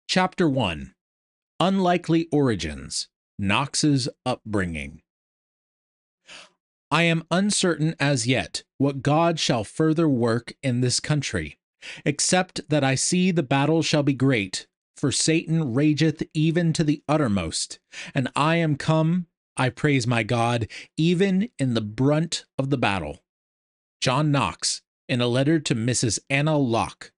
Chapter 1. Unlikely Origins. Knox's Upbringing. I am uncertain as yet what God shall further work in this country, except that I see the battle shall be great, for Satan rageth even to the uttermost, and I am come, I praise my God, even in the brunt of the battle. John Knox, in a letter to Mrs. Anna Locke.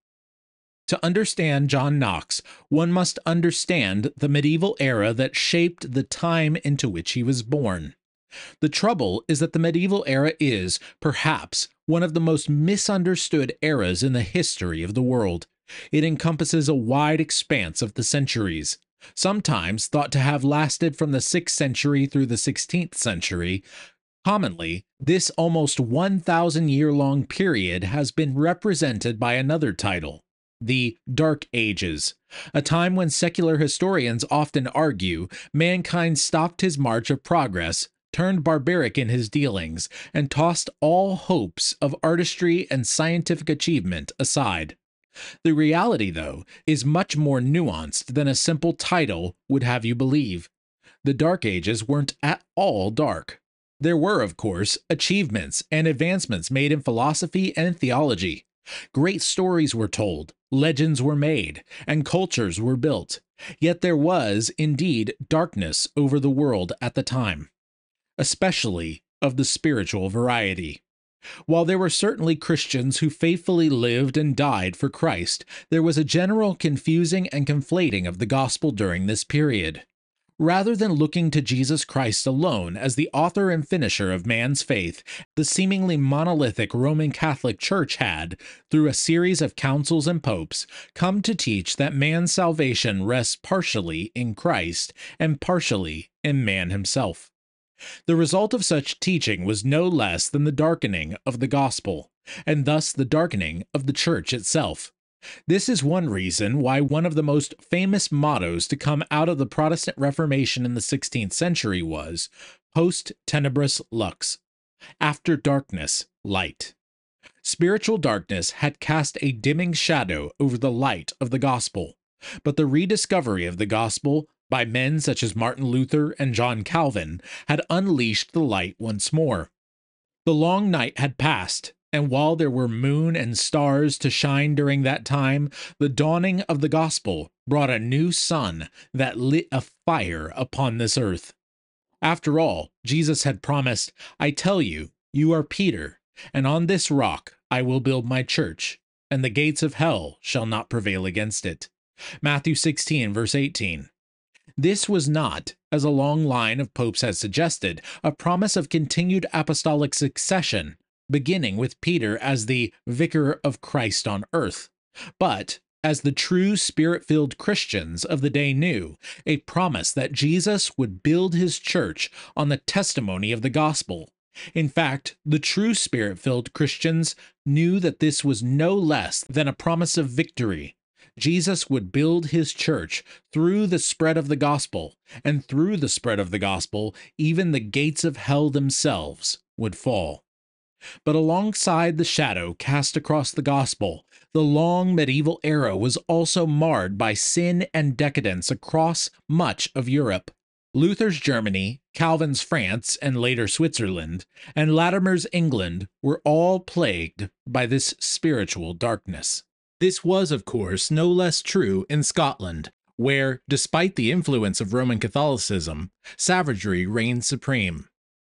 To understand John Knox, one must understand the medieval era that shaped the time into which he was born. The trouble is that the medieval era is, perhaps, one of the most misunderstood eras in the history of the world. It encompasses a wide expanse of the centuries, sometimes thought to have lasted from the 6th century through the 16th century. Commonly, this almost 1,000-year-long period has been represented by another title, the Dark Ages, a time when secular historians often argue mankind stopped his march of progress, turned barbaric in his dealings, and tossed all hopes of artistry and scientific achievement aside. The reality, though, is much more nuanced than a simple title would have you believe. The Dark Ages weren't at all dark. There were, of course, achievements and advancements made in philosophy and theology. Great stories were told, legends were made, and cultures were built. Yet there was, indeed, darkness over the world at the time, especially of the spiritual variety. While there were certainly Christians who faithfully lived and died for Christ, there was a general confusing and conflating of the gospel during this period. Rather than looking to Jesus Christ alone as the author and finisher of man's faith, the seemingly monolithic Roman Catholic Church had, through a series of councils and popes, come to teach that man's salvation rests partially in Christ and partially in man himself. The result of such teaching was no less than the darkening of the gospel, and thus the darkening of the church itself. This is one reason why one of the most famous mottos to come out of the Protestant Reformation in the 16th century was Post Tenebras Lux, after darkness, light. Spiritual darkness had cast a dimming shadow over the light of the gospel, but the rediscovery of the gospel by men such as Martin Luther and John Calvin had unleashed the light once more. The long night had passed, and while there were moon and stars to shine during that time, the dawning of the gospel brought a new sun that lit a fire upon this earth. After all, Jesus had promised, I tell you, you are Peter, and on this rock I will build my church, and the gates of hell shall not prevail against it. Matthew 16, verse 18. This was not, as a long line of popes has suggested, a promise of continued apostolic succession, beginning with Peter as the vicar of Christ on earth, but, as the true spirit-filled Christians of the day knew, a promise that Jesus would build his church on the testimony of the gospel. In fact, the true spirit-filled Christians knew that this was no less than a promise of victory. Jesus would build his church through the spread of the gospel, and through the spread of the gospel, even the gates of hell themselves would fall. But alongside the shadow cast across the gospel, the long medieval era was also marred by sin and decadence across much of Europe. Luther's Germany, Calvin's France and later Switzerland, and Latimer's England were all plagued by this spiritual darkness. This was, of course, no less true in Scotland, where, despite the influence of Roman Catholicism, savagery reigned supreme.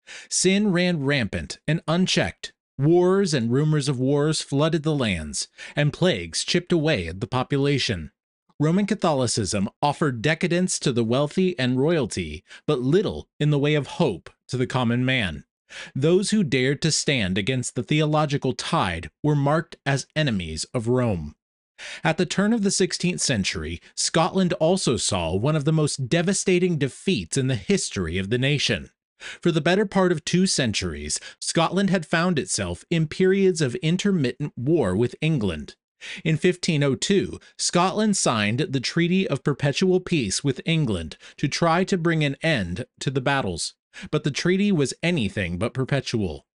Sin ran rampant and unchecked. Wars and rumors of wars flooded the lands, and plagues chipped away at the population. Roman Catholicism offered decadence to the wealthy and royalty, but little in the way of hope to the common man. Those who dared to stand against the theological tide were marked as enemies of Rome. At the turn of the 16th century, Scotland also saw one of the most devastating defeats in the history of the nation. For the better part of 2 centuries, Scotland had found itself in periods of intermittent war with England. In 1502, Scotland signed the Treaty of Perpetual Peace with England to try to bring an end to the battles, but the treaty was anything but perpetual.